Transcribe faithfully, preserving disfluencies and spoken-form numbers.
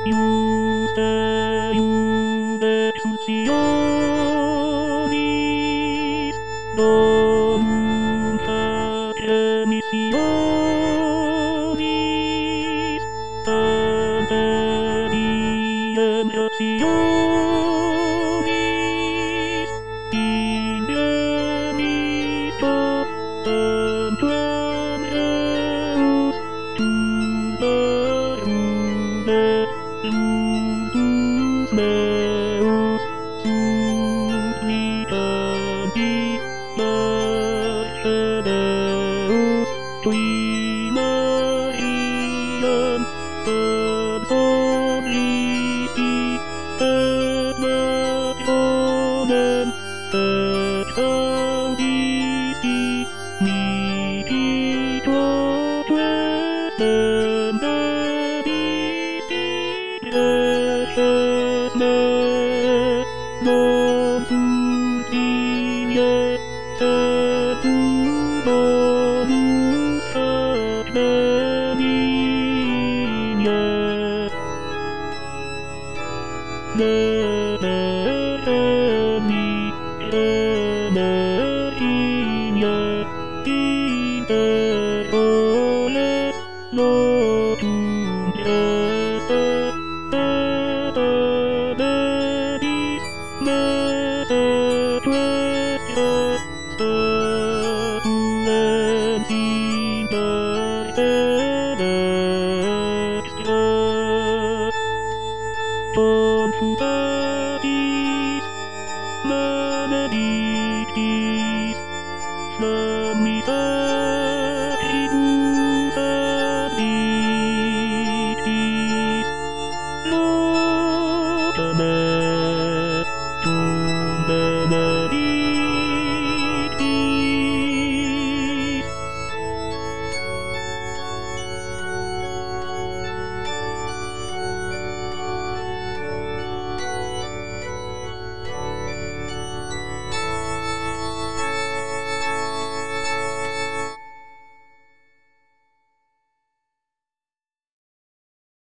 Juste iude exultionis, donum facem missionis, Sancte diem rationis, in diemis to sanctuam Deus, tu verume ludus meus, supplicanti Deus, tui Mariam, absolvici, et nationem, exaudisci, mihi quoquestem dedisti, reces me, non sunt tinie, sed tu bonus ac benigne. Nemeni, Remerigne, inter oles lotum geste, et benedis mese quaestio, statuens inter benedictio. Confuta